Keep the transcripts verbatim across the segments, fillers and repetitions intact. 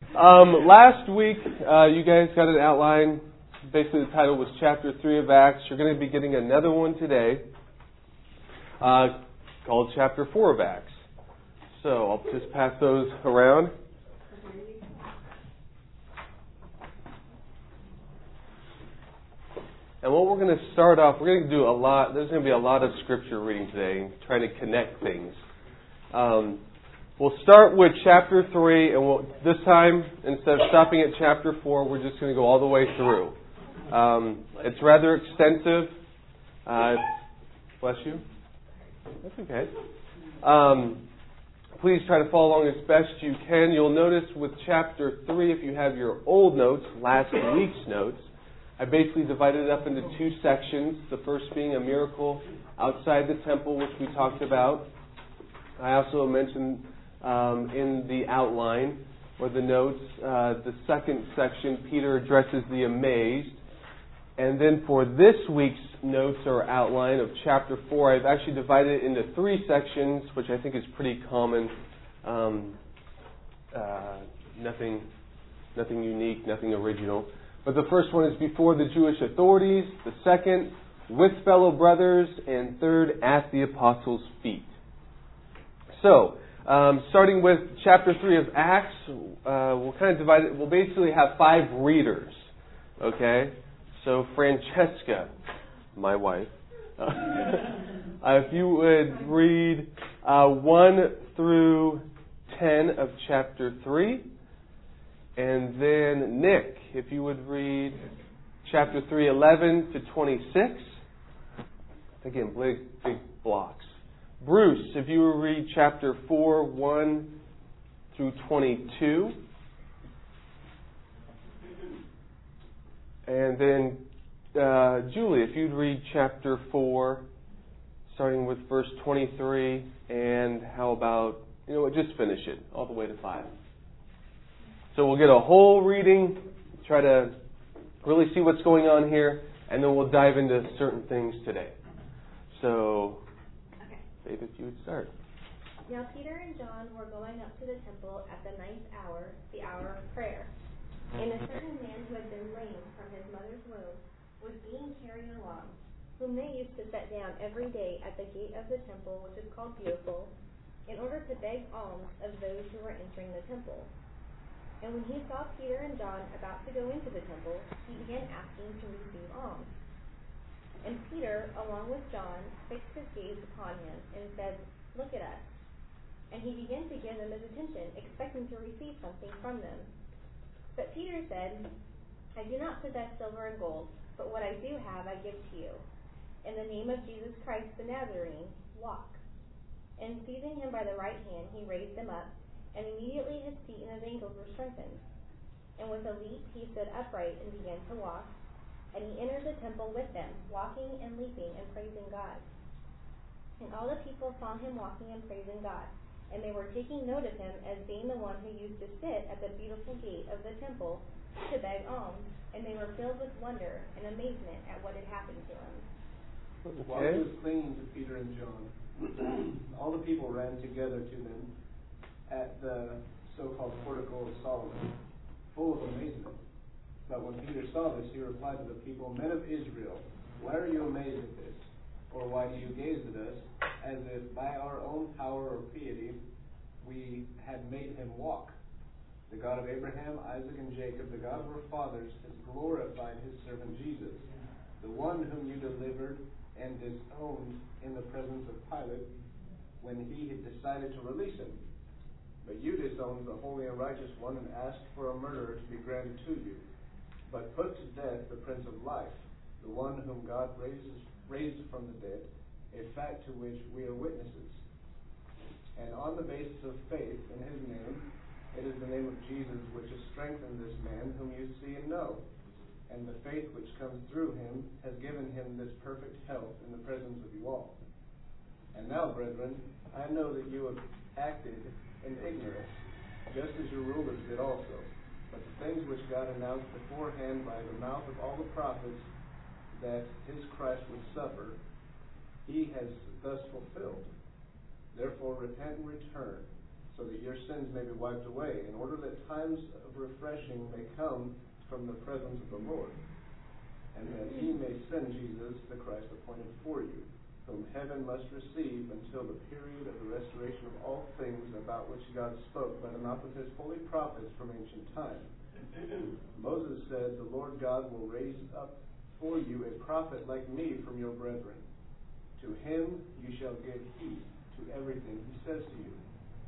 Um, last week, uh, you guys got an outline. Basically, the title was Chapter three of Acts. You're going to be getting another one today uh, called Chapter four of Acts. So I'll just pass those around. And what we're going to start off, we're going to do a lot, there's going to be a lot of scripture reading today, trying to connect things. Um, we'll start with chapter three, and we'll, this time, instead of stopping at chapter four, we're just going to go all the way through. Um, it's rather extensive. Uh, bless you. That's okay. Um, please try to follow along as best you can. You'll notice with chapter three, if you have your old notes, last week's notes, I basically divided it up into two sections, the first being a miracle outside the temple, which we talked about. I also mentioned um, in the outline, or the notes, uh, the second section, Peter addresses the amazed. And then for this week's notes or outline of chapter four, I've actually divided it into three sections, which I think is pretty common. Um, uh, nothing, nothing unique, nothing original. But the first one is before the Jewish authorities, the second, with fellow brothers, and third, at the apostles' feet. So, um, starting with chapter three of Acts, uh, we'll kind of divide it, we'll basically have five readers, okay? So, Francesca, my wife, uh, if you would read uh, one through ten of chapter three. And then Nick, if you would read chapter three, eleven to twenty-six. Again, big, big blocks. Bruce, if you would read chapter four, one through twenty-two. And then uh, Julie, if you'd read chapter four, starting with verse twenty-three. And how about, you know what, just finish it all the way to five. So we'll get a whole reading, try to really see what's going on here, and then we'll dive into certain things today. So, okay. Dave, if you would start. Now Peter and John were going up to the temple at the ninth hour, the hour of prayer. And a certain man who had been lame from his mother's womb was being carried along, whom they used to set down every day at the gate of the temple, which is called Beautiful, in order to beg alms of those who were entering the temple. And when he saw Peter and John about to go into the temple, he began asking to receive alms. And Peter, along with John, fixed his gaze upon him and said, "Look at us." And he began to give them his attention, expecting to receive something from them. But Peter said, "I do not possess silver and gold, but what I do have I give to you. In the name of Jesus Christ the Nazarene, walk." And seizing him by the right hand, he raised him up, and immediately his feet and his ankles were strengthened. And with a leap he stood upright and began to walk. And he entered the temple with them, walking and leaping and praising God. And all the people saw him walking and praising God. And they were taking note of him as being the one who used to sit at the beautiful gate of the temple to beg alms. And they were filled with wonder and amazement at what had happened to him. Okay. While he was clinging to Peter and John, all the people ran together to them at the so-called Portico of Solomon, full of amazement. But when Peter saw this, he replied to the people, "Men of Israel, why are you amazed at this? Or why do you gaze at us, as if by our own power or piety we had made him walk? The God of Abraham, Isaac, and Jacob, the God of our fathers, has glorified his servant Jesus, the one whom you delivered and disowned in the presence of Pilate when he had decided to release him. But you disowned the holy and righteous one and asked for a murderer to be granted to you. But put to death the Prince of Life, the one whom God raises, raised from the dead, a fact to which we are witnesses. And on the basis of faith in his name, it is the name of Jesus which has strengthened this man whom you see and know. And the faith which comes through him has given him this perfect health in the presence of you all. And now, brethren, I know that you have acted in ignorance, just as your rulers did also. But the things which God announced beforehand by the mouth of all the prophets that his Christ would suffer, he has thus fulfilled. Therefore repent and return, so that your sins may be wiped away, in order that times of refreshing may come from the presence of the Lord, and that he may send Jesus, the Christ appointed for you, whom heaven must receive until the period of the restoration of all things about which God spoke by the mouth of his holy prophets from ancient times. Moses said, the Lord God will raise up for you a prophet like me from your brethren. To him you shall give heed to everything he says to you.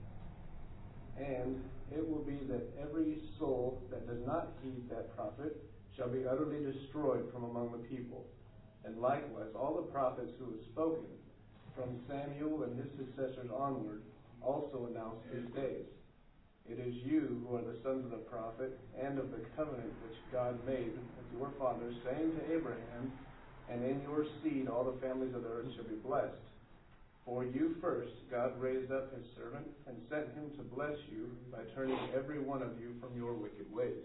And it will be that every soul that does not heed that prophet shall be utterly destroyed from among the people. And likewise all the prophets who have spoken from Samuel and his successors onward also announced these days. It is you who are the sons of the prophet and of the covenant which God made with your fathers, saying to Abraham, and in your seed all the families of the earth shall be blessed. For you first God raised up his servant and sent him to bless you by turning every one of you from your wicked ways.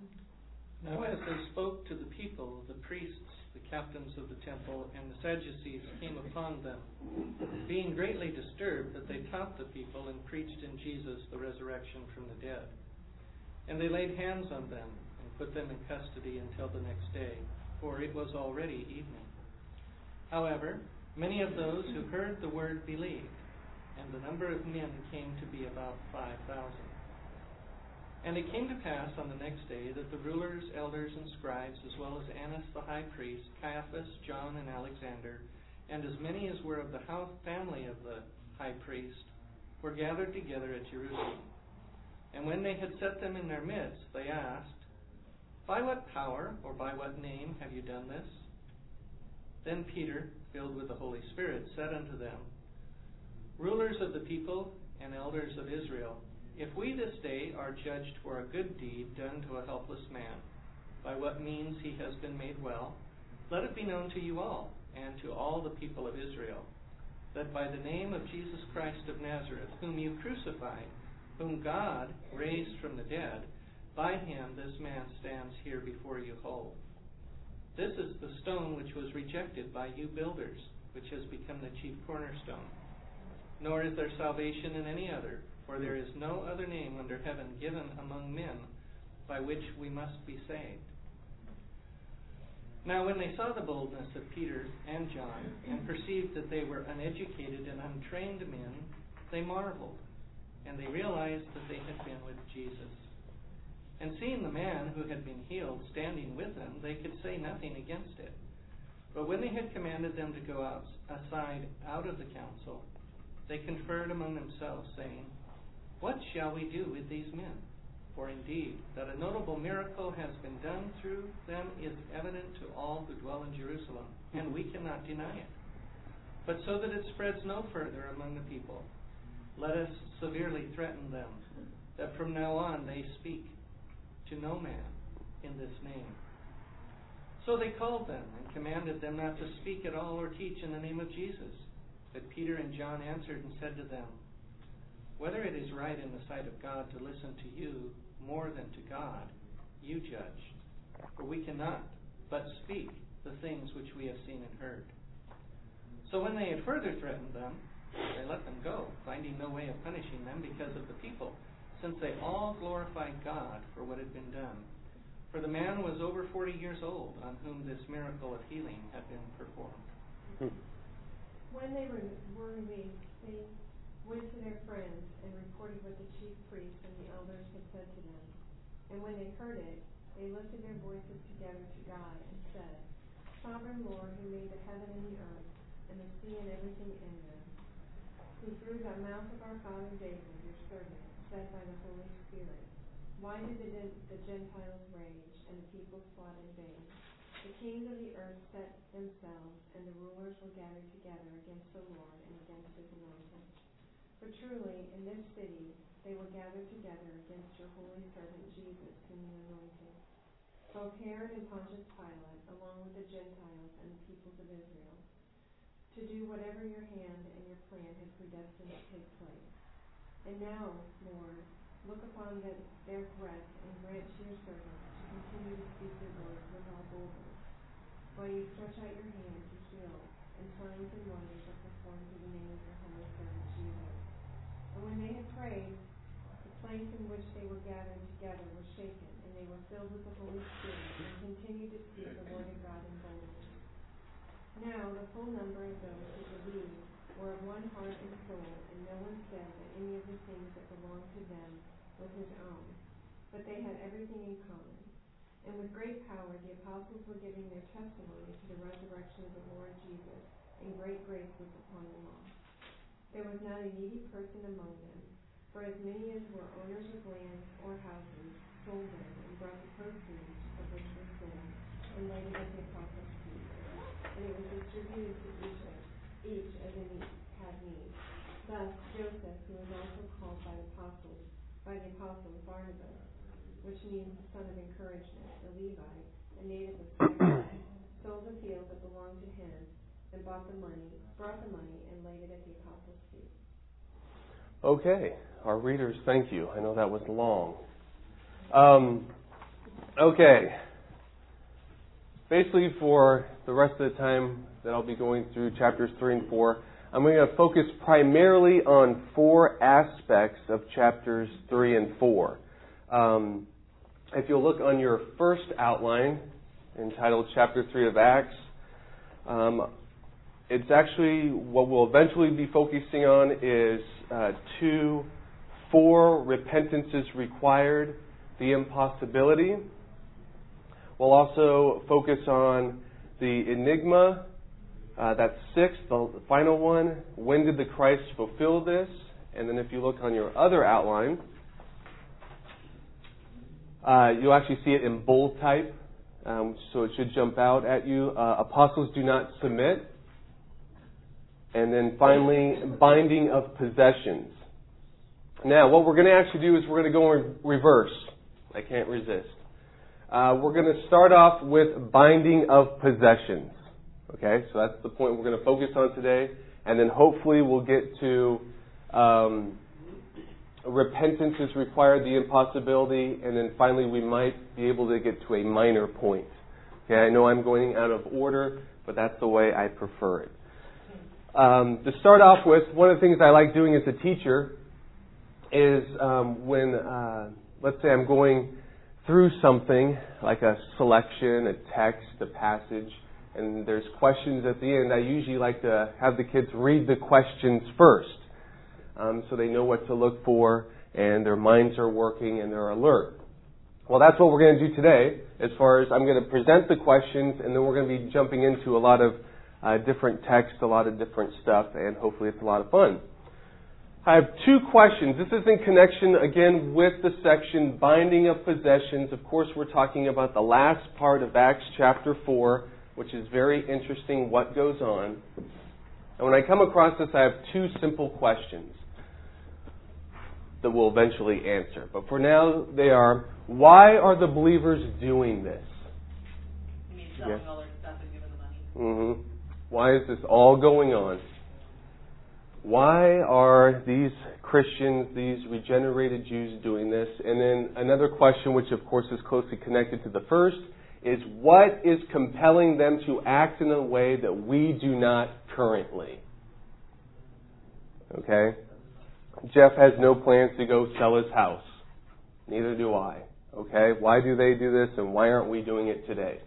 Now as they spoke to the people, the priests, the captains of the temple, and the Sadducees came upon them, being greatly disturbed that they taught the people and preached in Jesus the resurrection from the dead. And they laid hands on them and put them in custody until the next day, for it was already evening. However, many of those who heard the word believed, and the number of men came to be about five thousand. And it came to pass on the next day that the rulers, elders, and scribes, as well as Annas the high priest, Caiaphas, John, and Alexander, and as many as were of the house family of the high priest, were gathered together at Jerusalem. And when they had set them in their midst, they asked, by what power or by what name have you done this? Then Peter, filled with the Holy Spirit, said unto them, rulers of the people and elders of Israel, if we this day are judged for a good deed done to a helpless man, by what means he has been made well, let it be known to you all, and to all the people of Israel, that by the name of Jesus Christ of Nazareth, whom you crucified, whom God raised from the dead, by him this man stands here before you whole. This is the stone which was rejected by you builders, which has become the chief cornerstone. Nor is there salvation in any other, for there is no other name under heaven given among men by which we must be saved. Now when they saw the boldness of Peter and John, and perceived that they were uneducated and untrained men, they marveled, and they realized that they had been with Jesus. And seeing the man who had been healed standing with them, they could say nothing against it. But when they had commanded them to go out, aside out of the council, they conferred among themselves, saying, what shall we do with these men? For indeed, that a notable miracle has been done through them is evident to all who dwell in Jerusalem, and we cannot deny it. But so that it spreads no further among the people, let us severely threaten them, that from now on they speak to no man in this name. So they called them and commanded them not to speak at all or teach in the name of Jesus. But Peter and John answered and said to them, whether it is right in the sight of God to listen to you more than to God, you judge. For we cannot but speak the things which we have seen and heard. So when they had further threatened them, they let them go, finding no way of punishing them because of the people, since they all glorified God for what had been done. For the man was over forty years old, on whom this miracle of healing had been performed. When they were, were released, they went to their friends and reported what the chief priests and the elders had said to them. And when they heard it, they lifted their voices together to God and said, Sovereign Lord, who made the heaven and the earth, and the sea and everything in them, who through the mouth of our father David, your servant, said by the Holy Spirit, why did the, the Gentiles rage and the people plot in vain? The kings of the earth set themselves, and the rulers were gathered together against the Lord and against his anointed. For truly, in this city they were gathered together against your holy servant Jesus, whom you anointed. Both Herod and Pontius Pilate, along with the Gentiles and the peoples of Israel, to do whatever your hand and your plan had predestined to take place. And now, Lord, look upon the, their threats and grant to your servants to continue to speak your word with all boldness, while you stretch out your hand to heal, and signs and wonders are performed through the name of your holy servant Jesus. And when they had prayed, place in which they were gathered together was shaken, and they were filled with the Holy Spirit, and continued to speak the word of God in boldness. Now the full number of those who believed were of one heart and soul, and no one said that any of the things that belonged to them was his own, but they had everything in common. And with great power the apostles were giving their testimony to the resurrection of the Lord Jesus, and great grace was upon them all. There was not a needy person among them, for as many as were owners of land or houses sold them and brought the proceeds of which were sold, and laid it at the apostles' feet. And it was distributed to each, each as any had need. Thus Joseph, who was also called by the apostles, by the apostles Barnabas, which means the son of encouragement, the Levite, a native of Cyprus, sold the field that belonged to him, and bought the money, brought the money, and laid it at the apostles' feet. Okay, our readers, thank you. I know that was long. Um, okay. Basically, for the rest of the time that I'll be going through chapters three and four, I'm going to focus primarily on four aspects of chapters three and four. Um, if you'll look on your first outline entitled Chapter three of Acts, um, it's actually what we'll eventually be focusing on is uh, two, four repentances required, the impossibility. We'll also focus on the enigma, uh, that's six, the final one. When did the Christ fulfill this? And then if you look on your other outline, uh, you'll actually see it in bold type, um, so it should jump out at you. Uh, apostles do not submit. And then finally, binding of possessions. Now, what we're going to actually do is we're going to go in reverse. I can't resist. Uh, we're going to start off with binding of possessions. Okay, so that's the point we're going to focus on today. And then hopefully we'll get to um, repentance is required, the impossibility, and then finally we might be able to get to a minor point. Okay, I know I'm going out of order, but that's the way I prefer it. Um, to start off with, one of the things I like doing as a teacher is um, when, uh, let's say I'm going through something, like a selection, a text, a passage, and there's questions at the end, I usually like to have the kids read the questions first, um, so they know what to look for, and their minds are working, and they're alert. Well, that's what we're going to do today, as far as I'm going to present the questions, and then we're going to be jumping into a lot of uh, different text, a lot of different stuff, and hopefully it's a lot of fun. I have two questions. This is in connection, again, with the section Binding of Possessions. Of course, we're talking about the last part of Acts chapter four, which is very interesting, what goes on. And when I come across this, I have two simple questions that we'll eventually answer. But for now, they are, why are the believers doing this? You mean selling yeah. all their stuff and giving the money? Mm-hmm. Why is this all going on? Why are these Christians, these regenerated Jews doing this? And then another question, which of course is closely connected to the first, is what is compelling them to act in a way that we do not currently? Okay? Jeff has no plans to go sell his house. Neither do I. Okay? Why do they do this and why aren't we doing it today?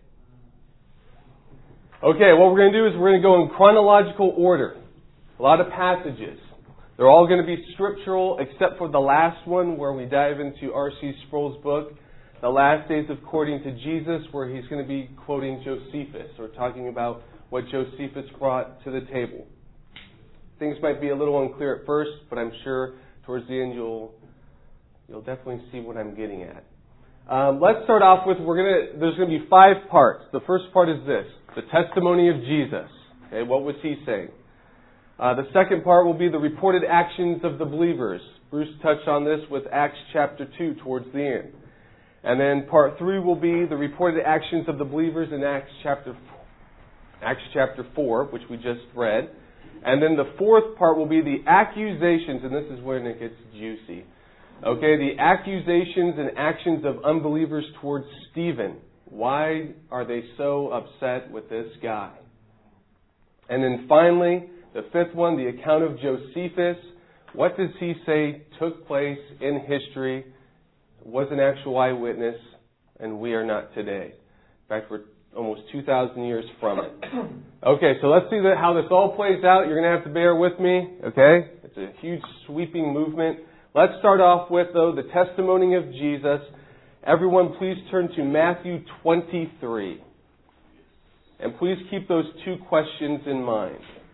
Okay, what we're going to do is we're going to go in chronological order. A lot of passages. They're all going to be scriptural except for the last one where we dive into R C Sproul's book, The Last Days According to Jesus, where he's going to be quoting Josephus or talking about what Josephus brought to the table. Things might be a little unclear at first, but I'm sure towards the end you'll you'll definitely see what I'm getting at. Um, let's start off with we're gonna. There's going to be five parts. The first part is this: the testimony of Jesus. Okay, what was he saying? Uh, the second part will be the reported actions of the believers. Bruce touched on this with Acts chapter two towards the end. And then part three will be the reported actions of the believers in Acts chapter Acts chapter four, which we just read. And then the fourth part will be the accusations, and this is when it gets juicy. Okay, the accusations and actions of unbelievers towards Stephen. Why are they so upset with this guy? And then finally, the fifth one, the account of Josephus, What does he say took place in history, was an actual eyewitness, and we are not today? In fact, we're almost two thousand years from it. Okay, so let's see that, how this all plays out. You're going to have to bear with me, okay? It's a huge sweeping movement. Let's start off with, though, the testimony of Jesus. Everyone, please turn to Matthew twenty-three. And please keep those two questions in mind.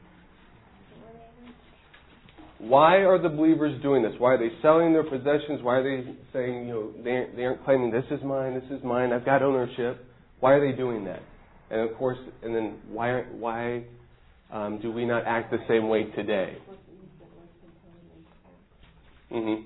Why are the believers doing this? Why are they selling their possessions? Why are they saying, you know, they, they aren't claiming this is mine, this is mine, I've got ownership? Why are they doing that? And of course, and then why why um, do we not act the same way today? Mm-hmm.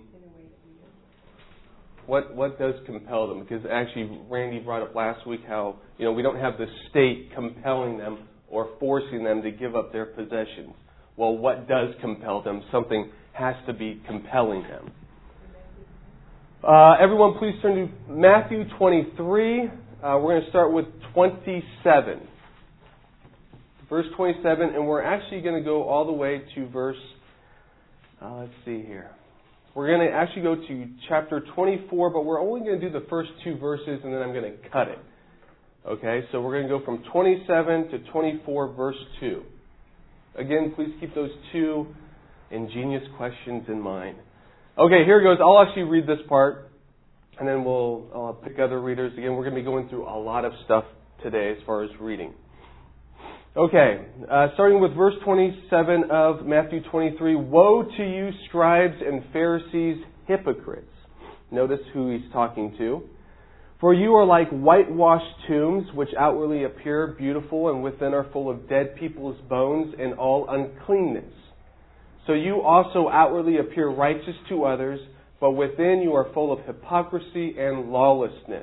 What what does compel them? Because actually, Randy brought up last week how, you know, we don't have the state compelling them or forcing them to give up their possessions. Well, what does compel them? Something has to be compelling them. Uh, everyone, please turn to Matthew twenty-three. Uh, we're going to start with twenty-seven. Verse twenty-seven, and we're actually going to go all the way to verse, uh, let's see here. We're going to actually go to chapter twenty-four, but we're only going to do the first two verses, and then I'm going to cut it. Okay, so we're going to go from twenty-seven to twenty-four, verse two. Again, please keep those two ingenious questions in mind. Okay, here it goes. I'll actually read this part, and then we'll uh, pick other readers. Again, we're going to be going through a lot of stuff today as far as reading. Okay, uh, starting with verse twenty-seven of Matthew twenty-three. Woe to you, scribes and Pharisees, hypocrites. Notice who he's talking to. For you are like whitewashed tombs, which outwardly appear beautiful and within are full of dead people's bones and all uncleanness. So you also outwardly appear righteous to others, but within you are full of hypocrisy and lawlessness.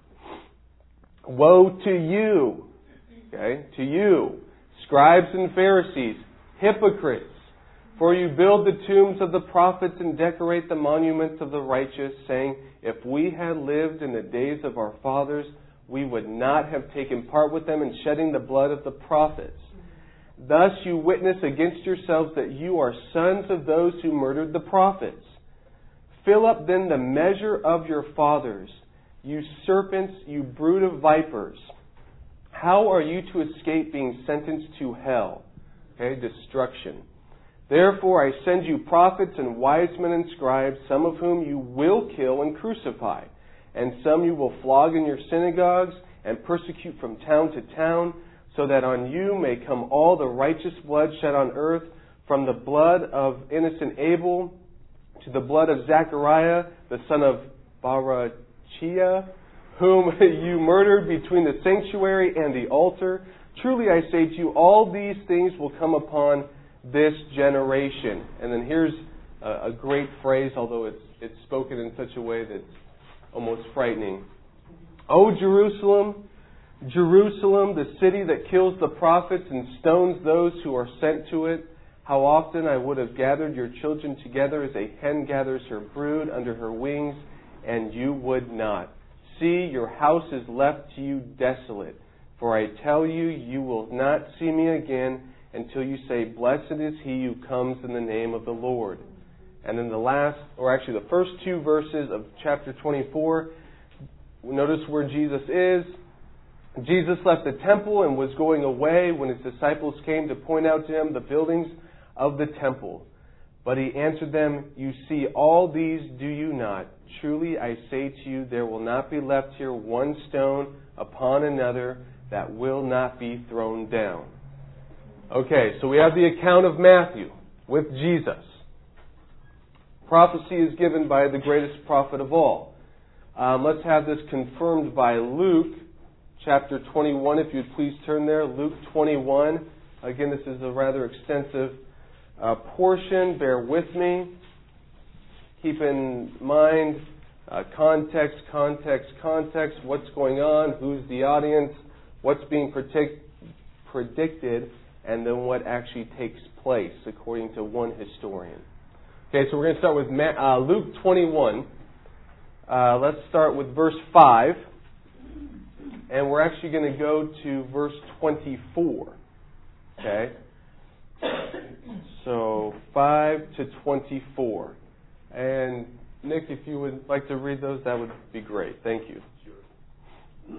Woe to you, okay, to you, scribes and Pharisees, hypocrites! For you build the tombs of the prophets and decorate the monuments of the righteous, saying, if we had lived in the days of our fathers, we would not have taken part with them in shedding the blood of the prophets. Thus you witness against yourselves that you are sons of those who murdered the prophets. Fill up then the measure of your fathers, you serpents, you brood of vipers. How are you to escape being sentenced to hell? Okay, destruction. Therefore I send you prophets and wise men and scribes, some of whom you will kill and crucify, and some you will flog in your synagogues and persecute from town to town, so that on you may come all the righteous blood shed on earth, from the blood of innocent Abel to the blood of Zechariah, the son of Barachiah, whom you murdered between the sanctuary and the altar. Truly I say to you, all these things will come upon this generation. And then here's a, a great phrase, although it's it's spoken in such a way that's almost frightening. O Jerusalem, Jerusalem, the city that kills the prophets and stones those who are sent to it, how often I would have gathered your children together as a hen gathers her brood under her wings, and you would not. See, your house is left to you desolate. For I tell you, you will not see me again until you say, blessed is he who comes in the name of the Lord. And then the last, or actually the first two verses of chapter twenty-four, notice where Jesus is. Jesus left the temple and was going away when his disciples came to point out to him the buildings of the temple. But he answered them, you see all these, do you not? Truly I say to you, there will not be left here one stone upon another that will not be thrown down. Okay, so we have the account of Matthew with Jesus. Prophecy is given by the greatest prophet of all. Um, let's have this confirmed by Luke chapter twenty-one, if you'd please turn there. Luke twenty-one. Again, this is a rather extensive uh, portion. Bear with me. Keep in mind uh, context, context, context. What's going on? Who's the audience? What's being predict- predicted? And then what actually takes place, according to one historian. Okay, so we're going to start with uh, Luke twenty-one. Uh, let's start with verse five. And we're actually going to go to verse twenty-four. Okay? So five to twenty-four. And Nick, if you would like to read those, that would be great. Thank you. Sure.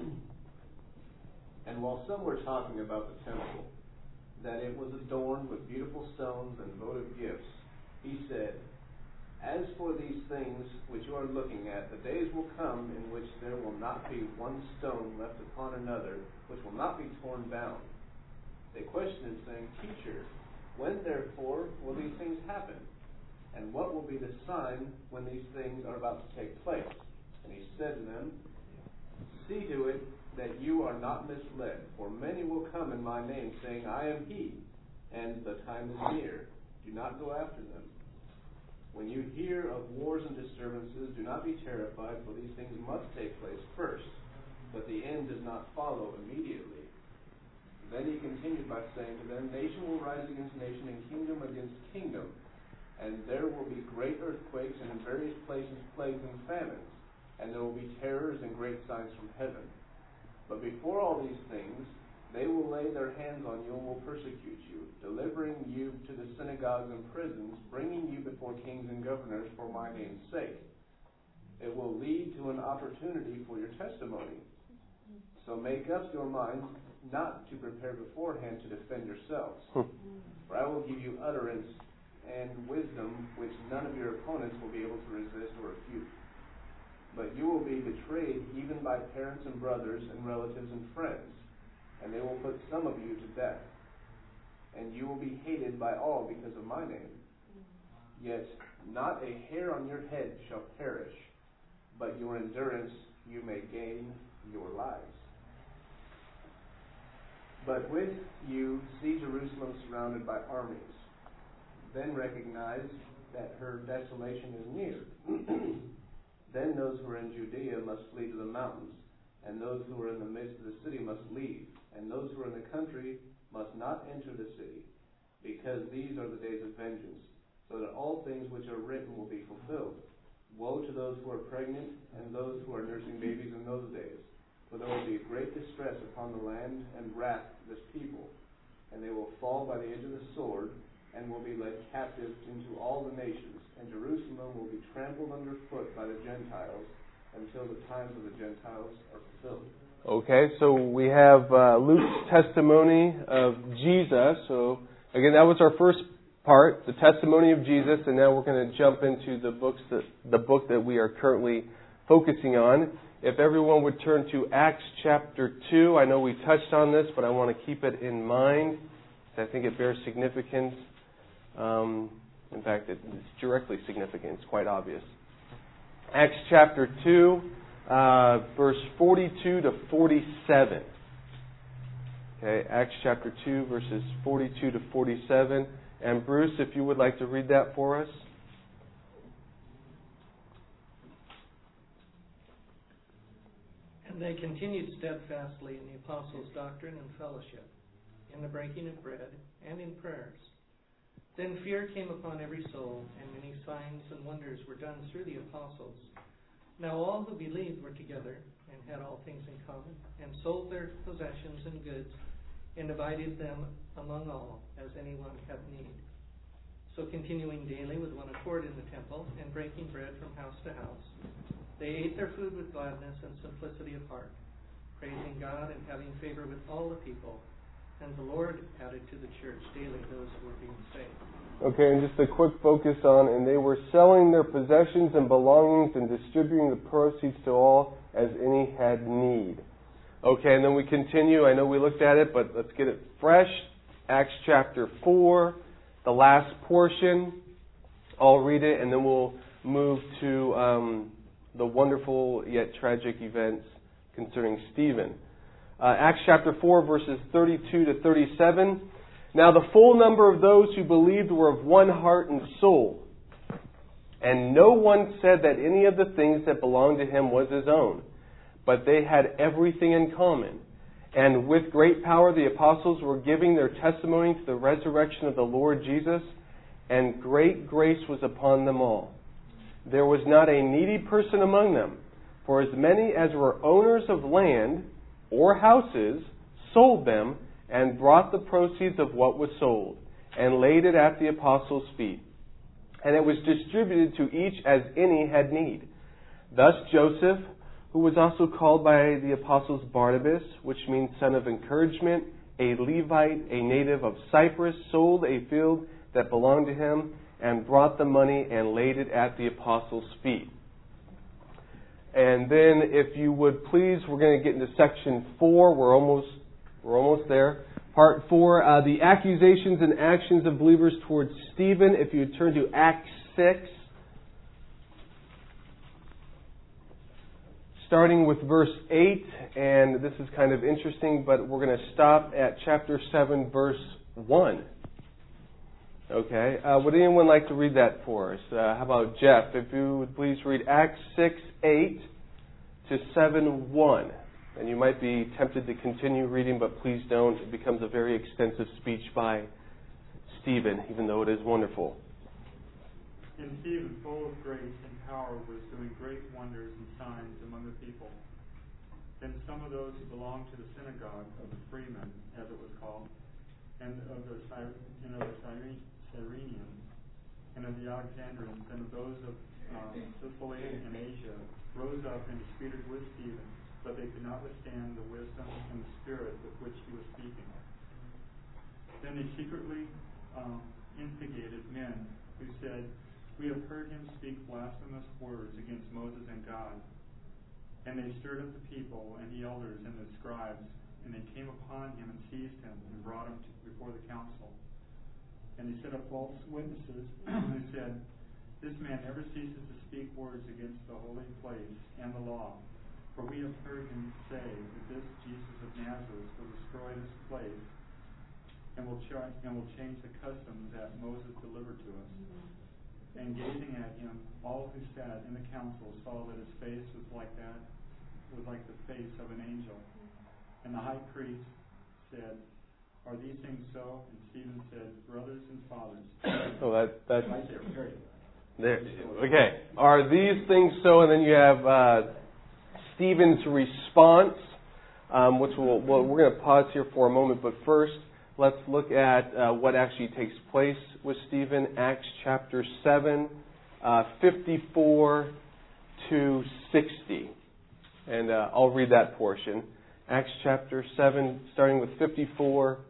And while some were talking about the temple, that it was adorned with beautiful stones and votive gifts, he said, "As for these things which you are looking at, the days will come in which there will not be one stone left upon another, which will not be torn down." They questioned him, saying, "Teacher, when therefore will these things happen? And what will be the sign when these things are about to take place?" And he said to them, "See to it that you are not misled, for many will come in my name, saying, 'I am he,' and the time is near. Do not go after them. When you hear of wars and disturbances, do not be terrified, for these things must take place first, but the end does not follow immediately." Then he continued by saying to them, "Nation will rise against nation, and kingdom against kingdom, and there will be great earthquakes, and in various places plagues and famines, and there will be terrors and great signs from heaven. But before all these things, they will lay their hands on you and will persecute you, delivering you to the synagogues and prisons, bringing you before kings and governors for my name's sake. It will lead to an opportunity for your testimony. So make up your minds not to prepare beforehand to defend yourselves. For I will give you utterance and wisdom which none of your opponents will be able to resist or refute. But you will be betrayed even by parents and brothers and relatives and friends, and they will put some of you to death. And you will be hated by all because of my name. Yet not a hair on your head shall perish, but your endurance you may gain your lives. But with you see Jerusalem surrounded by armies. Then recognize that her desolation is near. Then those who are in Judea must flee to the mountains, and those who are in the midst of the city must leave, and those who are in the country must not enter the city, because these are the days of vengeance, so that all things which are written will be fulfilled. Woe to those who are pregnant and those who are nursing babies in those days, for there will be great distress upon the land and wrath of this people, and they will fall by the edge of the sword, and will be led captive into all the nations, and Jerusalem will be trampled underfoot by the Gentiles until the times of the Gentiles are fulfilled. Okay, so we have uh, Luke's testimony of Jesus. So again, that was our first part, the testimony of Jesus, and now we're going to jump into the books that the book that we are currently focusing on. If everyone would turn to Acts chapter two, I know we touched on this, but I want to keep it in mind. I think it bears significance. Um, in fact, it's directly significant. It's quite obvious. Acts chapter two, uh, verse forty-two to forty-seven. Okay, Acts chapter two, verses forty-two to forty-seven. And Bruce, if you would like to read that for us. And they continued steadfastly in the apostles' doctrine and fellowship, in the breaking of bread, and in prayers. Then fear came upon every soul, and many signs and wonders were done through the apostles. Now all who believed were together, and had all things in common, and sold their possessions and goods, and divided them among all, as anyone had need. So continuing daily with one accord in the temple, and breaking bread from house to house, they ate their food with gladness and simplicity of heart, praising God and having favor with all the people. And the Lord added to the church daily those who were being saved. Okay, and just a quick focus on, and they were selling their possessions and belongings and distributing the proceeds to all as any had need. Okay, and then we continue. I know we looked at it, but let's get it fresh. Acts chapter four, the last portion. I'll read it, and then we'll move to um, the wonderful yet tragic events concerning Stephen. Uh, Acts chapter four, verses thirty-two to thirty-seven. Now the full number of those who believed were of one heart and soul. And no one said that any of the things that belonged to him was his own, but they had everything in common. And with great power the apostles were giving their testimony to the resurrection of the Lord Jesus, and great grace was upon them all. There was not a needy person among them, for as many as were owners of land or houses sold them and brought the proceeds of what was sold, and laid it at the apostles' feet. And it was distributed to each as any had need. Thus Joseph, who was also called by the apostles Barnabas, which means son of encouragement, a Levite, a native of Cyprus, sold a field that belonged to him, and brought the money and laid it at the apostles' feet. And then, if you would please, we're going to get into section four. We're almost, we're almost there. Part four, uh, the accusations and actions of believers towards Stephen. If you would turn to Acts six, starting with verse eight, and this is kind of interesting, but we're going to stop at chapter seven, verse one. Okay, uh, would anyone like to read that for us? Uh, how about Jeff? If you would please read Acts six, eight to seven, one. And you might be tempted to continue reading, but please don't. It becomes a very extensive speech by Stephen, even though it is wonderful. And Stephen, full of grace and power, was doing great wonders and signs among the people. Then some of those who belonged to the synagogue of the freemen, as it was called, and of the Cyr- and of the Cyr- Cyrenians, and of the Alexandrians, and of those of uh, Sicily and Asia, rose up and disputed with Stephen, but they could not withstand the wisdom and the spirit with which he was speaking. Then they secretly um, instigated men who said, "We have heard him speak blasphemous words against Moses and God." And they stirred up the people and the elders and the scribes, and they came upon him and seized him and brought him to, before the council. And they set up false witnesses who said, "This man never ceases to speak words against the holy place and the law. For we have heard him say that this Jesus of Nazareth will destroy this place and will, ch- and will change the customs that Moses delivered to us." And gazing at him, all who sat in the council saw that his face was like that, was like the face of an angel. And the high priest said, "Are these things so?" And Stephen said, "Brothers and fathers." Oh, that that's Right there, period. there. Okay. Are these things so? And then you have uh, Stephen's response, um, which we'll, well, we're going to pause here for a moment. But first, let's look at uh, what actually takes place with Stephen. Acts chapter seven, uh, fifty-four to sixty. And uh, I'll read that portion. Acts chapter seven, starting with fifty-four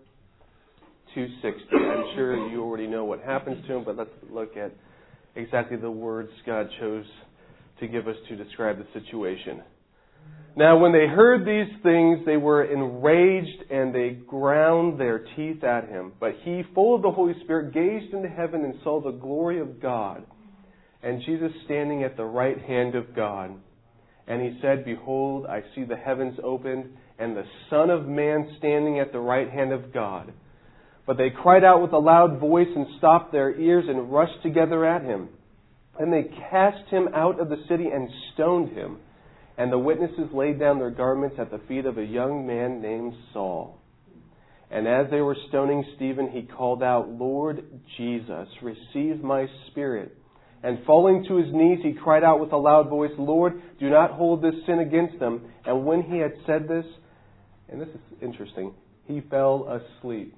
to sixty. I'm sure you already know what happens to him, but let's look at exactly the words God chose to give us to describe the situation. Now, when they heard these things, they were enraged, and they ground their teeth at him. But he, full of the Holy Spirit, gazed into heaven and saw the glory of God, and Jesus standing at the right hand of God. And he said, "Behold, I see the heavens opened, and the Son of Man standing at the right hand of God." But they cried out with a loud voice and stopped their ears and rushed together at him. And they cast him out of the city and stoned him. And the witnesses laid down their garments at the feet of a young man named Saul. And as they were stoning Stephen, he called out, "Lord Jesus, receive my spirit." And falling to his knees, he cried out with a loud voice, "Lord, do not hold this sin against them." And when he had said this, and this is interesting, he fell asleep.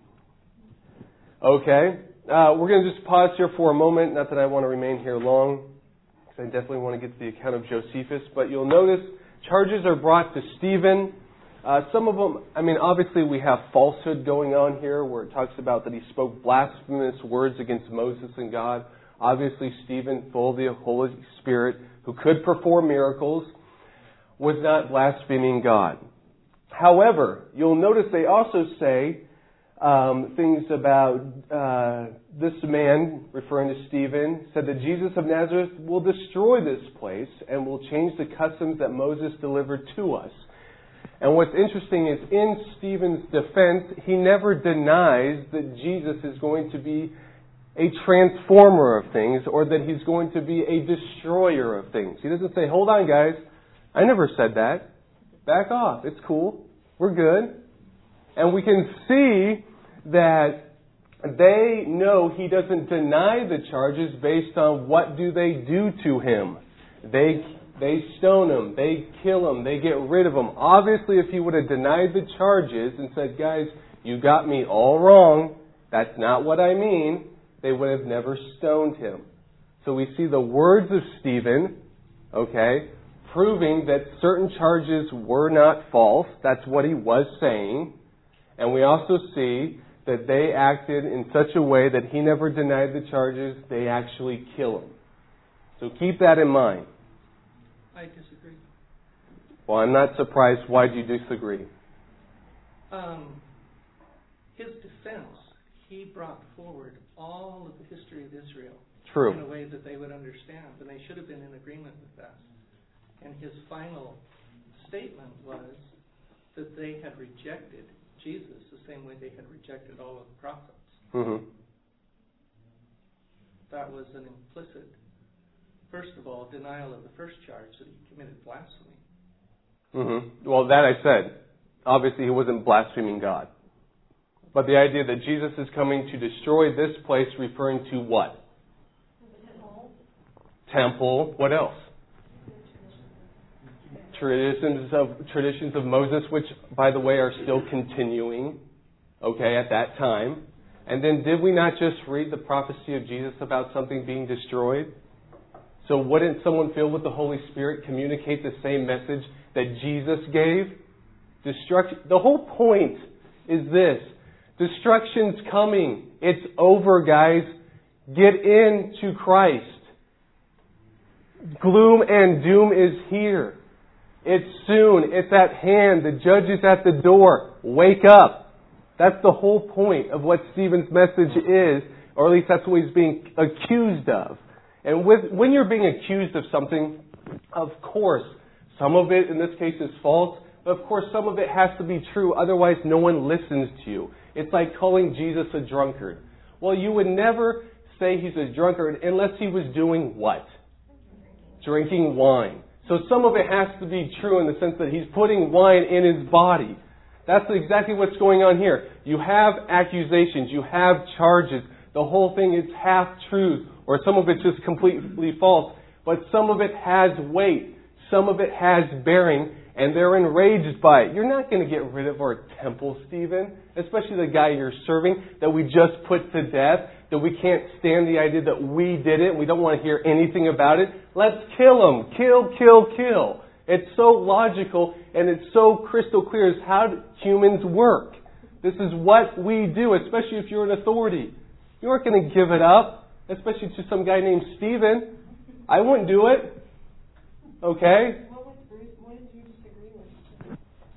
Okay, uh, we're going to just pause here for a moment. Not that I want to remain here long, because I definitely want to get to the account of Josephus. But you'll notice charges are brought to Stephen. Uh, some of them, I mean, obviously we have falsehood going on here, where it talks about that he spoke blasphemous words against Moses and God. Obviously, Stephen, full of the Holy Spirit, who could perform miracles, was not blaspheming God. However, you'll notice they also say um, things about uh, this man, referring to Stephen, said that Jesus of Nazareth will destroy this place and will change the customs that Moses delivered to us. And what's interesting is, in Stephen's defense, he never denies that Jesus is going to be a transformer of things, or that he's going to be a destroyer of things. He doesn't say, "Hold on, guys, I never said that. Back off. It's cool. We're good." And we can see that they know he doesn't deny the charges based on what do they do to him. They they stone him. They kill him. They get rid of him. Obviously, if he would have denied the charges and said, "Guys, you got me all wrong. That's not what I mean. They would have never stoned him. So we see the words of Stephen, okay, proving that certain charges were not false. That's what he was saying. And we also see that they acted in such a way that he never denied the charges. They actually kill him. So keep that in mind. I disagree. Well, I'm not surprised. Why do you disagree? Um, his defense, he brought forward all of the history of Israel. True. In a way that they would understand, and they should have been in agreement with that. And his final statement was that they had rejected Jesus the same way they had rejected all of the prophets. Mm-hmm. That was an implicit, first of all, denial of the first charge that he committed blasphemy. Mm-hmm. Well, that I said. Obviously, he wasn't blaspheming God. But the idea that Jesus is coming to destroy this place, referring to what? Temple. Temple. What else? Traditions of traditions of Moses, which, by the way, are still continuing, okay, at that time. And then did we not just read the prophecy of Jesus about something being destroyed? So wouldn't someone filled with the Holy Spirit communicate the same message that Jesus gave? Destruction. The whole point is this. Destruction's coming. It's over, guys. Get into Christ. Gloom and doom is here. It's soon. It's at hand. The judge is at the door. Wake up. That's the whole point of what Stephen's message is, or at least that's what he's being accused of. And with, when you're being accused of something, of course, some of it in this case is false, but of course some of it has to be true, otherwise no one listens to you. It's like calling Jesus a drunkard. Well, you would never say he's a drunkard unless he was doing what? Drinking wine. So some of it has to be true in the sense that he's putting wine in his body. That's exactly what's going on here. You have accusations. You have charges. The whole thing is half truth, or some of it's just completely false. But some of it has weight. Some of it has bearing, and they're enraged by it. You're not going to get rid of our temple, Stephen, especially the guy you're serving that we just put to death, that we can't stand the idea that we did it, we don't want to hear anything about it. Let's kill him. Kill, kill, kill. It's so logical and it's so crystal clear as how humans work. This is what we do, especially if you're an authority. You aren't going to give it up, especially to some guy named Stephen. I wouldn't do it. Okay? What was Bruce? What did you disagree with?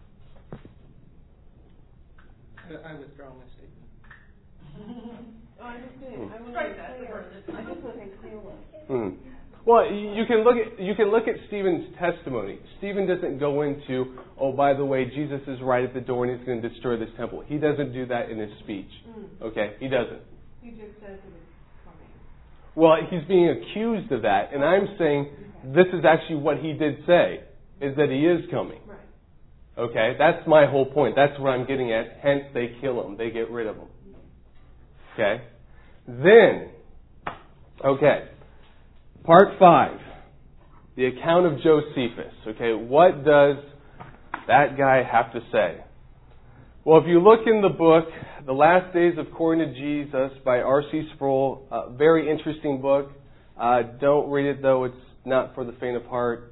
I, I withdraw my statement. Oh, I just didn't. I wasn't Strike that, the clear. first. I just wasn't clear with. Hmm. Well, you can look at you can look at Stephen's testimony. Stephen doesn't go into, oh, by the way, Jesus is right at the door and he's going to destroy this temple. He doesn't do that in his speech. Mm. Okay, he doesn't. He just says it was coming. Well, he's being accused of that, and I'm saying this is actually what he did say, is that he is coming. Right. Okay, that's my whole point. That's what I'm getting at. Hence, they kill him. They get rid of him. Okay? Then, okay, part five, the account of Josephus. Okay, what does that guy have to say? Well, if you look in the book, The Last Days According to Jesus by R C Sproul, a very interesting book. Uh, don't read it, though. It's not for the faint of heart.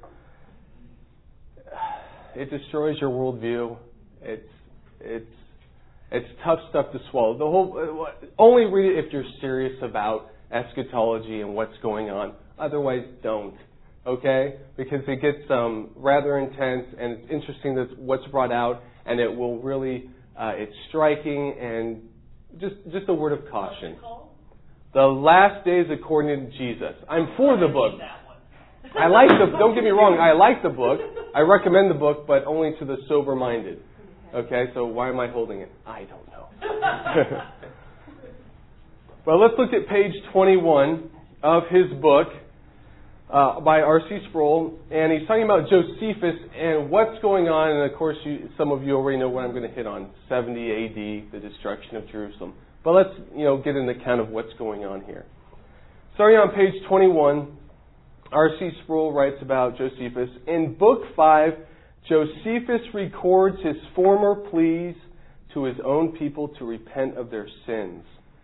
It destroys your worldview. It's it's it's tough stuff to swallow. The whole only read it if you're serious about eschatology and what's going on. Otherwise, don't. Okay, because it gets um, rather intense, and it's interesting that what's brought out, and it will really uh, it's striking and just just a word of caution. The Last Days According to Jesus. I'm for the book. I like the. Don't get me wrong. I like the book. I recommend the book, but only to the sober-minded. Okay, so why am I holding it? I don't know. Well, let's look at page twenty-one of his book uh, by R C Sproul, and he's talking about Josephus and what's going on. And of course, you, some of you already know what I'm going to hit on: seventy A D, the destruction of Jerusalem. But let's you know get an account of what's going on here. Starting on page twenty-one. R C Sproul writes about Josephus. In Book five, Josephus records his former pleas to his own people to repent of their sins.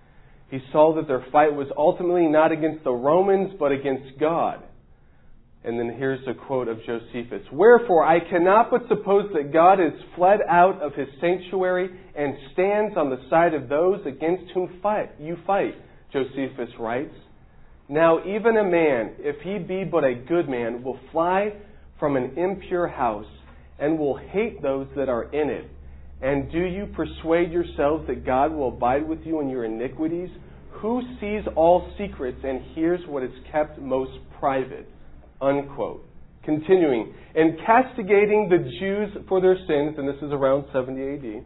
He saw that their fight was ultimately not against the Romans, but against God. And then here's a quote of Josephus. Wherefore I cannot but suppose that God is fled out of his sanctuary and stands on the side of those against whom fight, you fight, Josephus writes. Now even a man, if he be but a good man, will fly from an impure house and will hate those that are in it. And do you persuade yourselves that God will abide with you in your iniquities? Who sees all secrets and hears what is kept most private? Unquote. Continuing, in castigating the Jews for their sins, and this is around seventy A D,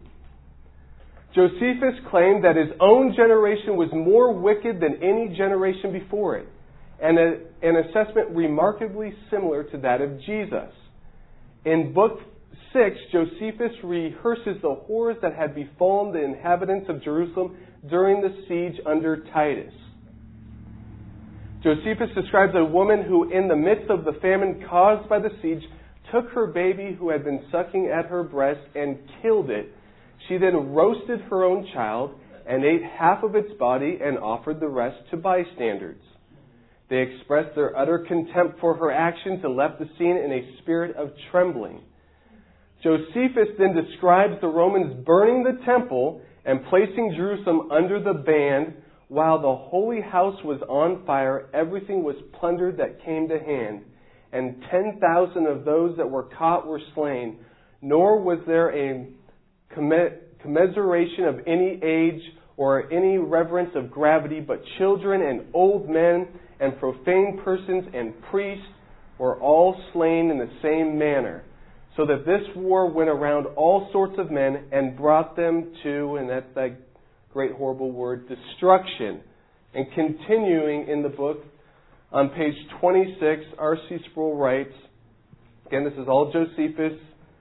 Josephus claimed that his own generation was more wicked than any generation before it, and a, an assessment remarkably similar to that of Jesus. In Book six, Josephus rehearses the horrors that had befallen the inhabitants of Jerusalem during the siege under Titus. Josephus describes a woman who, in the midst of the famine caused by the siege, took her baby who had been sucking at her breast and killed it. She then roasted her own child and ate half of its body and offered the rest to bystanders. They expressed their utter contempt for her actions and left the scene in a spirit of trembling. Josephus then describes the Romans burning the temple and placing Jerusalem under the ban. While the holy house was on fire, everything was plundered that came to hand, and ten thousand of those that were caught were slain. Nor was there a commiseration of any age or any reverence of gravity, but children and old men and profane persons and priests were all slain in the same manner. So that this war went around all sorts of men and brought them to, and that's that great horrible word, destruction. And continuing in the book, on page twenty-six, R C Sproul writes, again, this is all Josephus,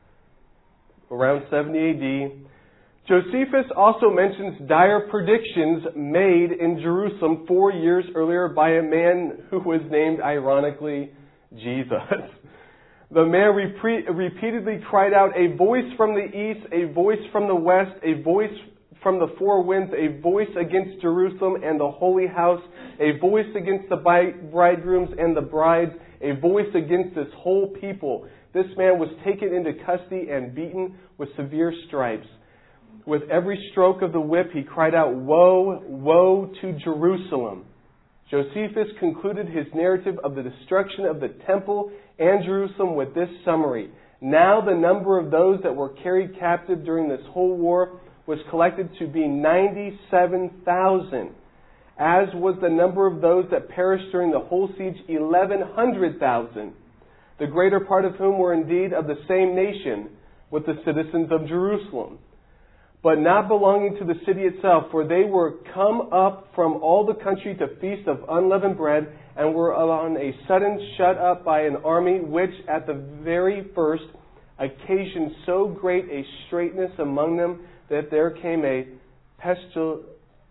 around seventy A D. Josephus also mentions dire predictions made in Jerusalem four years earlier by a man who was named, ironically, Jesus. The man repre- repeatedly cried out, a voice from the east, a voice from the west, a voice from the four winds, a voice against Jerusalem and the holy house, a voice against the bridegrooms and the brides, a voice against this whole people. This man was taken into custody and beaten with severe stripes. With every stroke of the whip, he cried out, woe, woe to Jerusalem. Josephus concluded his narrative of the destruction of the temple and Jerusalem with this summary. Now the number of those that were carried captive during this whole war was collected to be ninety-seven thousand, as was the number of those that perished during the whole siege, eleven hundred thousand, the greater part of whom were indeed of the same nation with the citizens of Jerusalem, but not belonging to the city itself, for they were come up from all the country to feast of unleavened bread, and were on a sudden shut up by an army which at the very first occasioned so great a straitness among them that there came a pestil,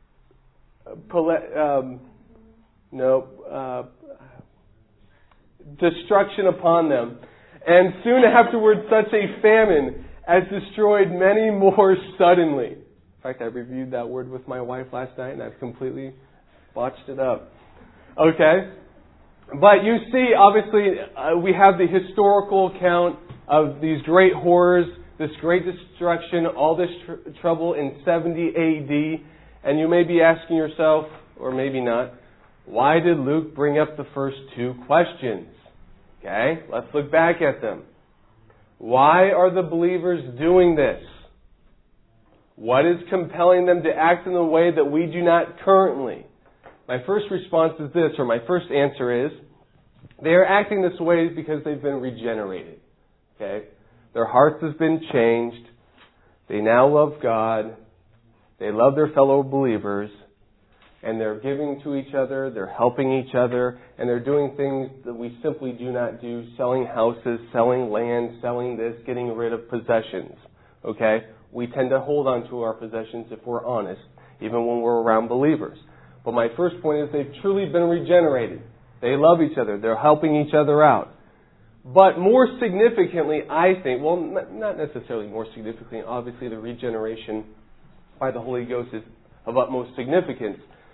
um, no, uh, destruction upon them. And soon afterwards such a famine as destroyed many more suddenly. In fact, I reviewed that word with my wife last night and I've completely botched it up. Okay? But you see, obviously, uh, we have the historical account of these great horrors, this great destruction, all this tr- trouble in seventy A D. And you may be asking yourself, or maybe not, why did Luke bring up the first two questions? Okay, let's look back at them. Why are the believers doing this? What is compelling them to act in the way that we do not currently? My first response is this, or my first answer is, they are acting this way because they've been regenerated. Okay? Their hearts have been changed. They now love God. They love their fellow believers. And they're giving to each other, they're helping each other, and they're doing things that we simply do not do, selling houses, selling land, selling this, getting rid of possessions. Okay? We tend to hold on to our possessions if we're honest, even when we're around believers. But my first point is they've truly been regenerated. They love each other. They're helping each other out. But more significantly, I think, well, not necessarily more significantly, obviously the regeneration by the Holy Ghost is of utmost significance.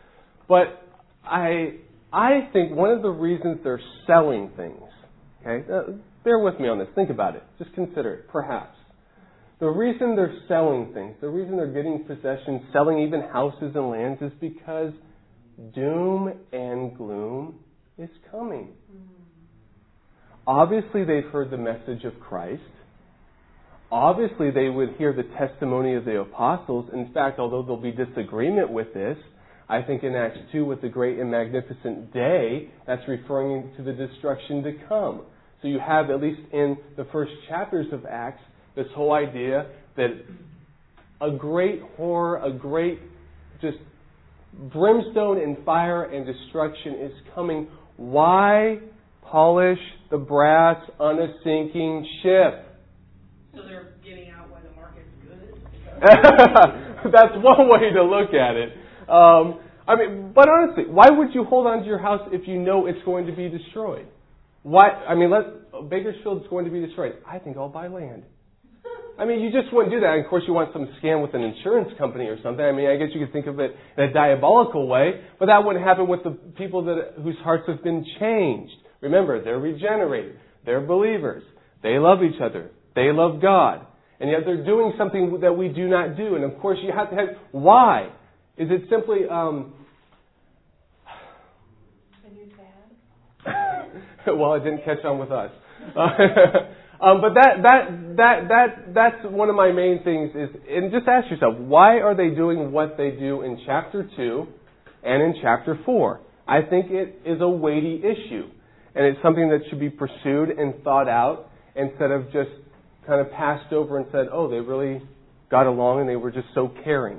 But I I think one of the reasons they're selling things, okay, uh, bear with me on this. Think about it. Just consider it, perhaps. The reason they're selling things, the reason they're getting possessions, selling even houses and lands is because doom and gloom is coming. Obviously, they've heard the message of Christ. Obviously, they would hear the testimony of the apostles. In fact, although there'll be disagreement with this, I think in Acts two with the great and magnificent day, that's referring to the destruction to come. So you have, at least in the first chapters of Acts, this whole idea that a great horror, a great just brimstone and fire and destruction is coming. Why polish the brass on a sinking ship? So they're getting out when the market's good? That's one way to look at it. Um, I mean, but honestly, why would you hold on to your house if you know it's going to be destroyed? Why? I mean, let Bakersfield's going to be destroyed. I think I'll buy land. I mean, you just wouldn't do that. And of course, you want some scam with an insurance company or something. I mean, I guess you could think of it in a diabolical way, but that wouldn't happen with the people that whose hearts have been changed. Remember, they're regenerated. They're believers. They love each other. They love God. And yet they're doing something that we do not do. And of course, you have to have... Why? Is it simply... Um, well, it didn't catch on with us. um, but that that that that that's one of my main things is, and just ask yourself, why are they doing what they do in chapter two and in chapter four? I think it is a weighty issue, and it's something that should be pursued and thought out instead of just kind of passed over and said, oh, they really got along and they were just so caring.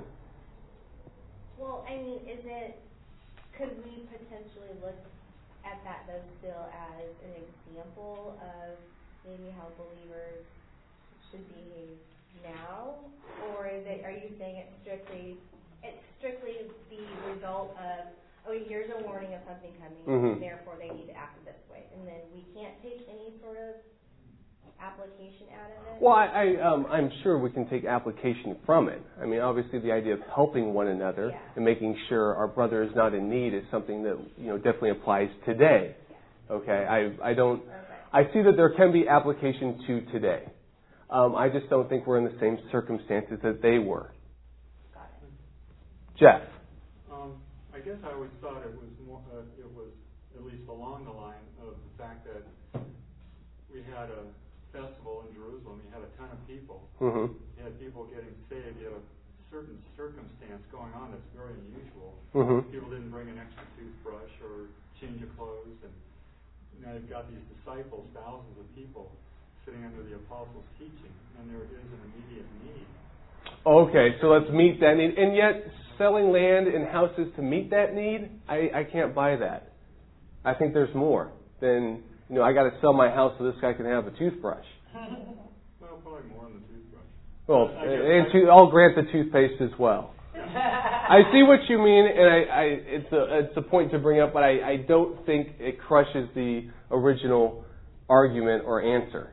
Well, I mean, is it, could we potentially look at that though still as an example of maybe how believers should behave now? Or is it, are you saying it's strictly, it's strictly the result of, oh, here's a warning of something coming, mm-hmm. and therefore they need to act this way, and then we can't take any sort of application out of it? Well, I, I, um, I'm sure we can take application from it. I mean, obviously the idea of helping one another yeah. and making sure our brother is not in need is something that, you know, definitely applies today. Yeah. Okay? I, I don't... Okay. I see that there can be application to today. Um, I just don't think we're in the same circumstances that they were. Got it. Jeff? Um, I guess I always thought it was more, uh, it was at least along the line of the fact that we had a festival in Jerusalem. You had a ton of people. Mm-hmm. You had people getting saved. You had a certain circumstance going on that's very unusual. Mm-hmm. People didn't bring an extra toothbrush or change of clothes, and now you've got these disciples, thousands of people sitting under the apostles' teaching, and there is an immediate need. Okay, so let's meet that need. And yet, selling land and houses to meet that need, I, I can't buy that. I think there's more than, you know, I got to sell my house so this guy can have a toothbrush. Well, probably more than the toothbrush. Well, and to, I'll grant the toothpaste as well. I see what you mean, and I, I, it's a it's a point to bring up, but I, I don't think it crushes the original argument or answer.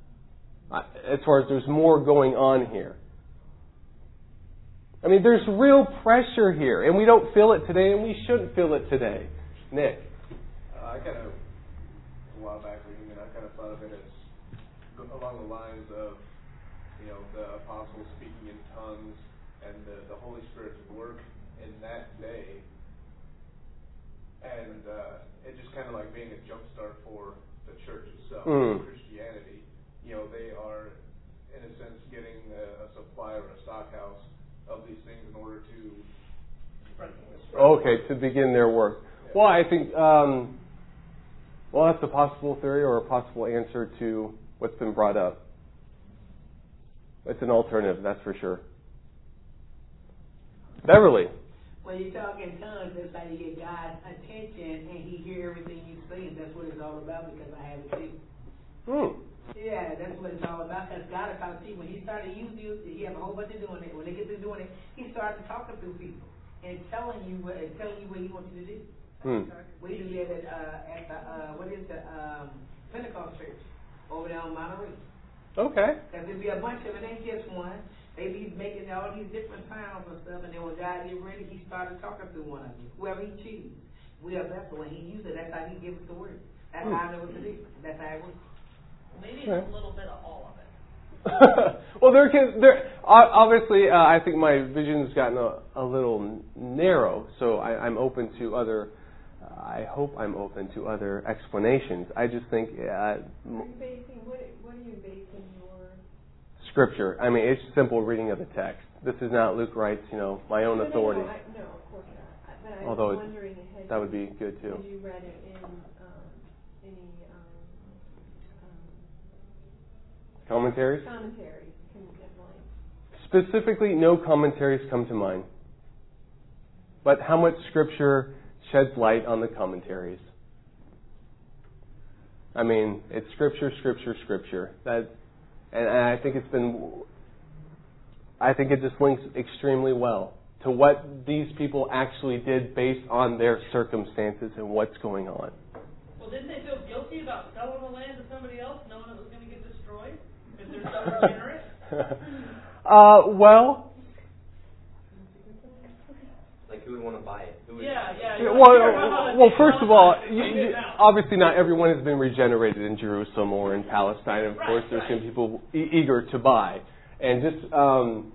As far as there's more going on here. I mean, there's real pressure here, and we don't feel it today, and we shouldn't feel it today. Nick? Uh, I kind of, a while back reading it, I kind of thought of it as along the lines of, you know, the apostles speaking in tongues and the, the Holy Spirit's work in that day. And uh, it just kind of like being a jumpstart for the church itself, mm. Christianity. You know, they are, in a sense, getting a, a supply or a stockhouse of these things in order to... Okay, to begin their work. Yeah. Well, I think, um, well, that's a possible theory or a possible answer to what's been brought up. It's an alternative, that's for sure. Beverly. When you talk in tongues, that's how you get God's attention and He hear everything you say. That's what it's all about, because I have it too. Hmm. Yeah, that's what it's all about. Because God is how, see, when He started using you, He have a whole bunch of doing it. When they get to doing it, He started talking through people and telling you what, and telling you what He wants you to do. Hmm. We do live at uh, at the uh, what is the um, Pentecost church over there on Monterey. Okay. Because there'll be a bunch of it, ain't just one. They be making all these different sounds and stuff, and then when God get ready, he started talking to one of them, whoever he chooses. We are vessel, when he uses it, that's how he gives us the word. That's Hmm. how I know what to do. That's how it works. Maybe it's a little bit of all of it. Well, there can there obviously uh, I think my vision's gotten a, a little narrow, so I, I'm open to other. Uh, I hope I'm open to other explanations. I just think uh, Are you basing, what, what are you basing your... Scripture. I mean, it's simple reading of the text. This is not Luke writes, you know, my own no, no, authority. No, I, no, of course not. I- But I Although was wondering ahead. that would be good too. Had you read it in um, any um, um, Commentaries? commentaries? Can you get one? Specifically, no commentaries come to mind. But how much Scripture sheds light on the commentaries? I mean, it's Scripture, Scripture, Scripture. That, and, and I think it's been. I think it just links extremely well to what these people actually did based on their circumstances and what's going on. Well, didn't they feel guilty about selling the land to somebody else, knowing it was going to get destroyed? If they're so regenerate? uh, well. Like, who would want to buy it? Who would Yeah, yeah. Yeah, well, well, first of all, you, you, obviously not everyone has been regenerated in Jerusalem or in Palestine. Of Right, course, there's right. going to be people e- eager to buy. And just, um,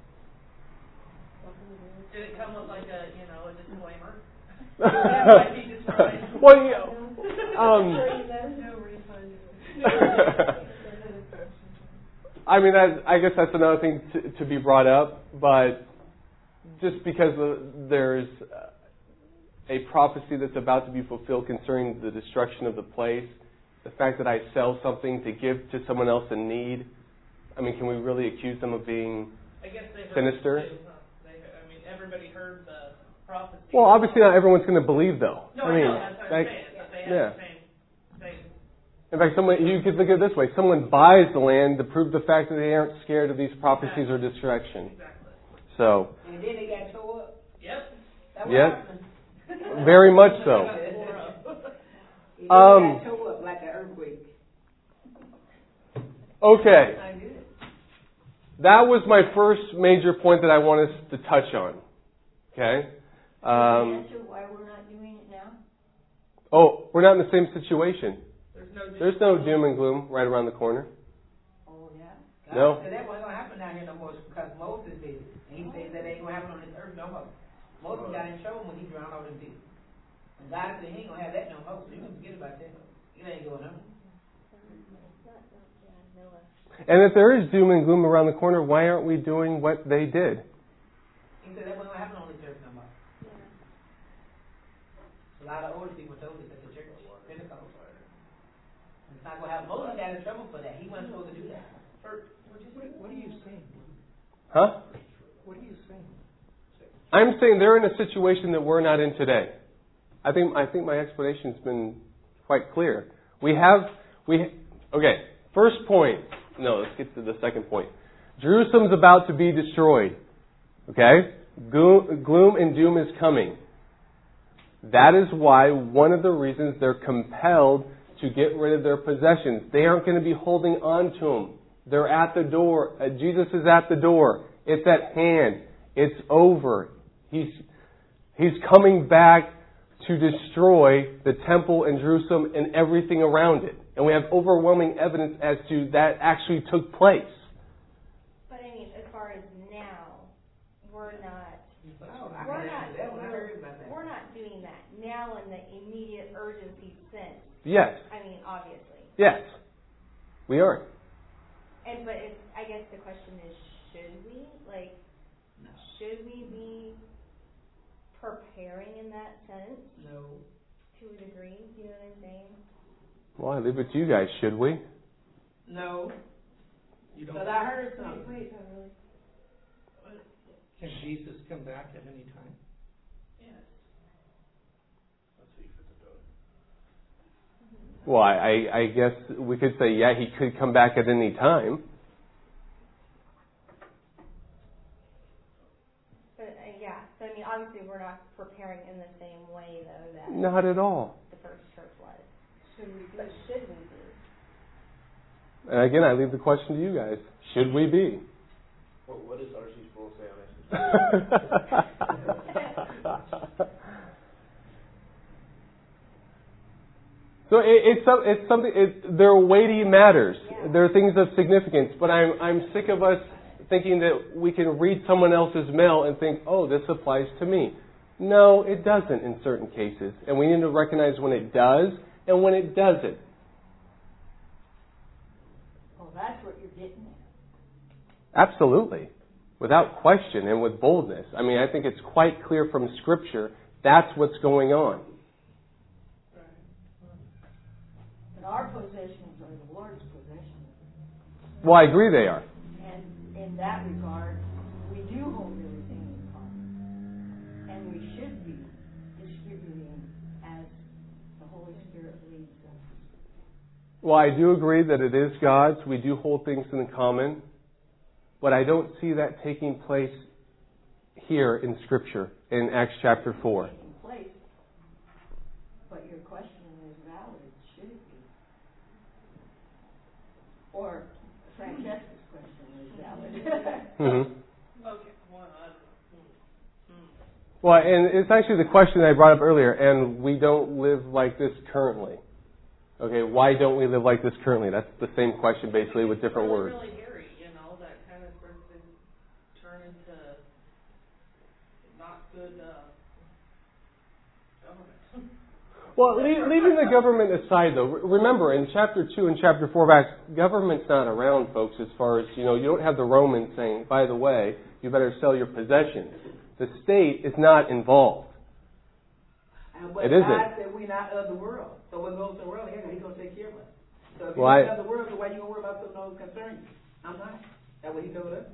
Did it come with like a, you know, a disclaimer? That might be destroyed. well, yeah, um, No refund. I mean, that, I guess that's another thing to, to be brought up, but just because of, there's a prophecy that's about to be fulfilled concerning the destruction of the place, the fact that I sell something to give to someone else in need, I mean, can we really accuse them of being I guess they heard sinister? It too, huh? They, I mean, everybody heard the prophecy. Well, obviously not everyone's going to believe, though. No, I I mean, know, that's what I'm like, saying. But they have yeah. the same, same. In fact, someone you could look at it this way: someone buys the land to prove the fact that they aren't scared of these prophecies or destruction. Exactly. So, And then they got tore up. Yep. That what Yep. happened. very much so. It Um, got tore up like an earthquake. Okay, I did. that was my first major point that I want us to touch on. Okay. Um, Answer why we're not doing it now? oh, we're not in the same situation. There's no. There's no doom and gloom right around the corner. Oh, yeah. No. God said that wasn't going to happen down here no more because Moses did it. And he said that ain't going to happen on this earth no more. Moses got in trouble when he drowned all them people. And God said he ain't going to have that no more. So you can forget about that. It ain't going on. And if there is doom and gloom around the corner, why aren't we doing what they did? He said that wasn't going to happen on this earth no more. A lot of older people told us that the church Pentecost. It's not going to happen. Moses got in trouble for that. He wasn't supposed to do that. What are you saying? Huh? What are you saying? I'm saying they're in a situation that we're not in today. I think I think my explanation's been quite clear. We have we okay. First point. No, let's get to the second point. Jerusalem's about to be destroyed. Okay? Gloom, gloom and doom is coming. That is why one of the reasons they're compelled to get rid of their possessions. They aren't going to be holding on to them. They're at the door. Uh, Jesus is at the door. It's at hand. It's over. He's He's coming back to destroy the temple in Jerusalem and everything around it. And we have overwhelming evidence as to that actually took place. But I mean, as far as now, we're not, Oh, I we're can not, answer that one. I heard about that. we're not doing that now in the immediate urgency sense. Yes. I mean, obviously. Yes. We aren't. And, but it's, I guess the question is, should we? Like, should we be preparing in that sense? No. To a degree, you know what I'm saying? Well, I leave it to you guys, should we? No. You don't. Because I heard something. Wait, not really. Can Jesus come back at any time? Yes. Well, I, I, I guess we could say, yeah, he could come back at any time. But, uh, yeah, so I mean, obviously we're not preparing in the same way, though, that Not at all. the first church was. Should we But be? should we be? And again, I leave the question to you guys. Should we be? What, what does R C Sproul say on it? So it, it's some- it's something. It, they're weighty matters. They're things of significance. But I'm I'm sick of us thinking that we can read someone else's mail and think, oh, this applies to me. No, it doesn't in certain cases, and we need to recognize when it does and when it doesn't. Well, that's what you're getting at. Absolutely, without question and with boldness. I mean, I think it's quite clear from Scripture that's what's going on. But our possessions are the Lord's possessions. Well, I agree they are. And in that regard, we do hold everything in common. And we should be distributing as the Holy Spirit leads us. Well, I do agree that it is God's. We do hold things in common. But I don't see that taking place here in Scripture in Acts chapter four. Taking place. But your question is valid. Should it be? Or Francesca's question is valid. Mm-hmm. Okay, well, I, hmm. Well, and it's actually the question I brought up earlier, and we don't live like this currently. Okay, why don't we live like this currently? That's the same question basically with different really, words. really hairy, you know, that kind of starts to turn into not good uh, government. Well, le- leaving the government aside, though, re- remember in chapter two and chapter four of Acts, government's not around, folks, as far as, you know, you don't have the Romans saying, by the way, you better sell your possessions. The state is not involved. And but It God isn't. said we're not of the world. So what goes to the world, He's going to take care of us. So if Well, you're I- not of the world, then why you going to worry about something that don't concern you? I'm not. That's what He told us.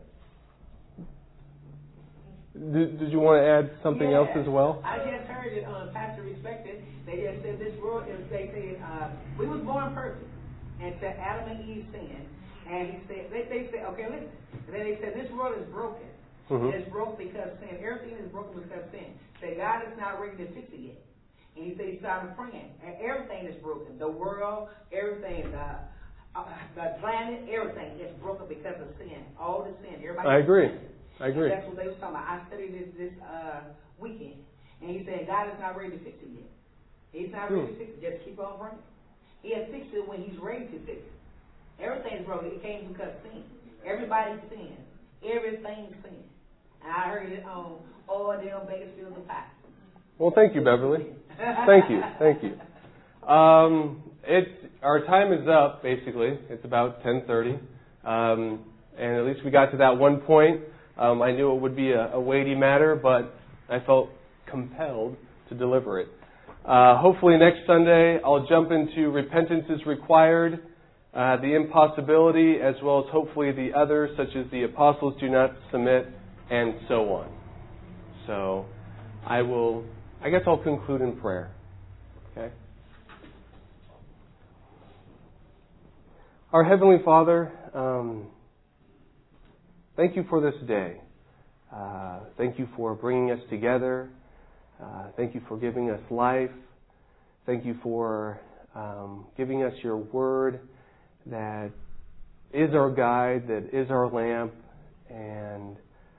Did, did you want to add something Yeah. else as well? I just heard it on Pastor Respected. They just said this world is, they said, uh, we was born perfect. And said Adam and Eve sinned. And he said, they, they said, okay, listen. And then they said this world is broken. Mm-hmm. It's broke because sin. Everything is broken because sin. Say God is not ready to fix it yet. And he said he started praying. And everything is broken. The world, everything, the, uh, the planet, everything is broken because of sin. All the sin. Everybody I agree. sin. I agree. And that's what they was talking about. I studied this this uh, weekend. And he said God is not ready to fix it yet. He's not ready to fix it. Just keep on praying. He'll fix it when he's ready to fix it. Everything's broken. It came because of sin. Everybody sins. Everything sins. And I heard it on O and M Bakersfield the Pie. Well, thank you, Beverly. Thank you. Thank you. Um, it's, our time is up, basically. It's about ten thirty. Um, and at least we got to that one point. Um, I knew it would be a, a weighty matter, but I felt compelled to deliver it. Uh, hopefully next Sunday I'll jump into repentance is required, uh, the impossibility, as well as hopefully the others, such as the apostles do not submit, and so on. So I will, I guess I'll conclude in prayer. Okay? Our Heavenly Father, um, thank you for this day. Uh, thank you for bringing us together. Uh, thank you for giving us life. Thank you for um, giving us your word that is our guide, that is our lamp. And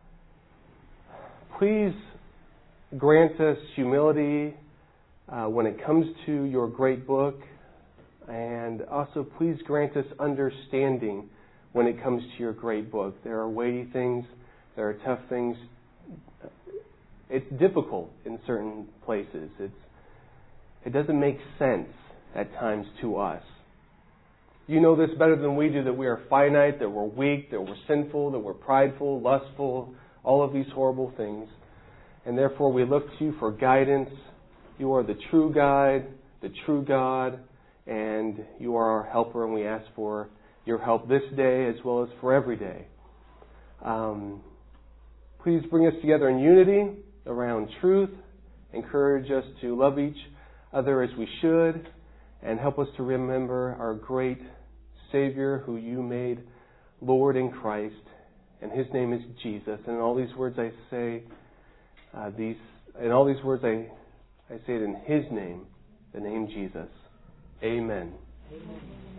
please grant us humility uh, when it comes to your great book. And also please grant us understanding when it comes to your great book. There are weighty things. There are tough things. It's difficult in certain places. It's, it doesn't make sense at times to us. You know this better than we do, that we are finite, that we're weak, that we're sinful, that we're prideful, lustful, all of these horrible things. And therefore we look to you for guidance. You are the true guide, the true God, and you are our helper, and we ask for your help this day as well as for every day. Um, please bring us together in unity around truth. Encourage us to love each other as we should, and help us to remember our great Savior who you made Lord in Christ, and His name is Jesus. And in all these words I say, uh, these in all these words I, I say it in His name, the name Jesus. Amen. Amen.